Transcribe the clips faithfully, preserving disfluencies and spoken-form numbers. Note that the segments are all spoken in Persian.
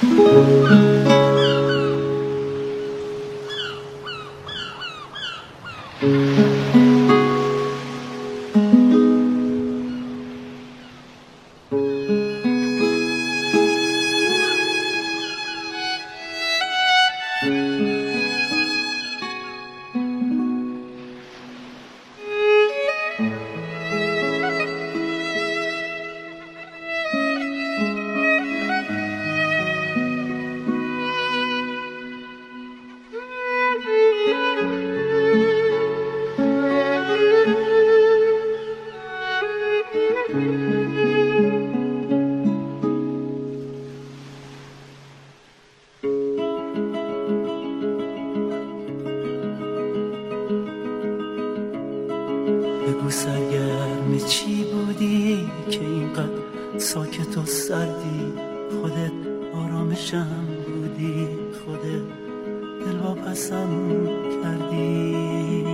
بگو سرگرم چی بودی که اینقدر ساکت و سردی؟ خودت آرامشم بودی، خودت دلواپسم کردی.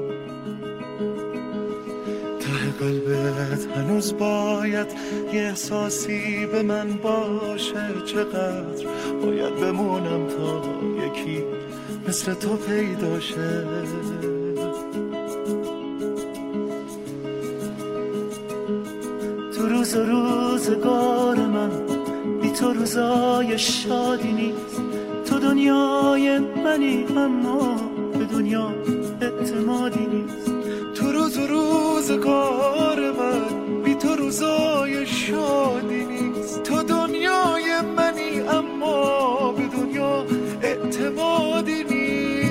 ته قلبت هنوز باید یه احساسی به من باشه. چقدر باید بمونم تا یکی مثل تو پیدا شه. تو روز و روزگار من بی تو روزای شادی نیست. تو دنیای منی اما به دنیا اعتمادی نیست. تو روز و روزگار من بی تو روزای شادی نیست. تو دنیای منی اما به دنیا اعتمادی نیست.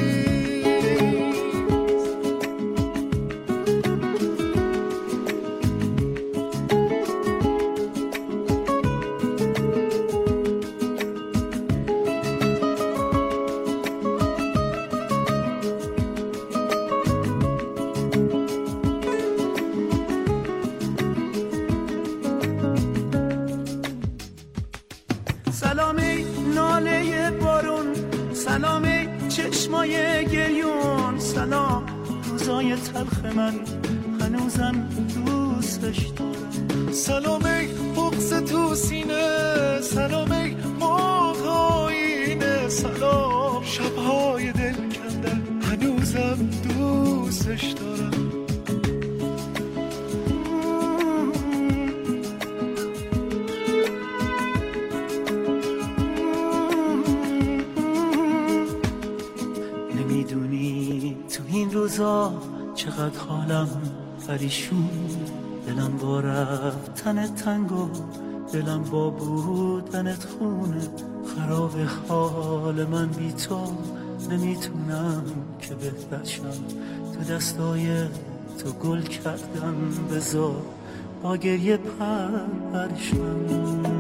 سلامی ناله بارون، سلامی چشمای گریون، سلام روزای تلخ من هنوزم دوستش دارم. سلامی بغض تو سینه، سلامی موج آینه، سلام شبهای دل کندن هنوزم دوستش دارم. نمیدونی تو این روزا چقدر حالم پریشون، دلم با رفتن تنگ و دلم با بودنت خونه. خراب حال من بی تو، نمیتونم که بهتر شم. تو دستای تو گل کردم، بذار با گریه پرورشم.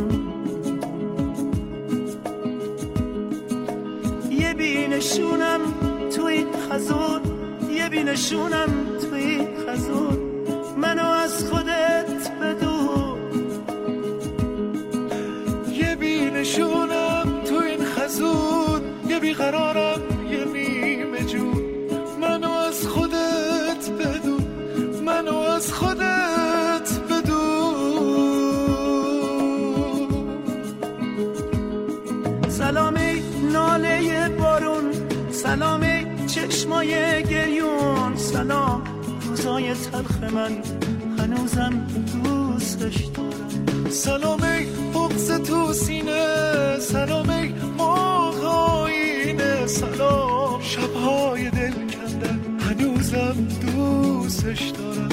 یه بینشونم تو این خزون، یه بینشونم تو این خزون، منو از خودت بدون. یه بینشونم تو این خزون، یه بیقرارم یه نیمه جون، منو از خودت بدون، منو از خودت بدون. سلامی ناله بارون، سلامی چشمای گریون، سلام روزای تلخ من هنوزم دوستش دارم. سلامی بغض تو سینه، سلامی موج آینه، سلام شبهای دل کندن هنوزم دوستش دارم.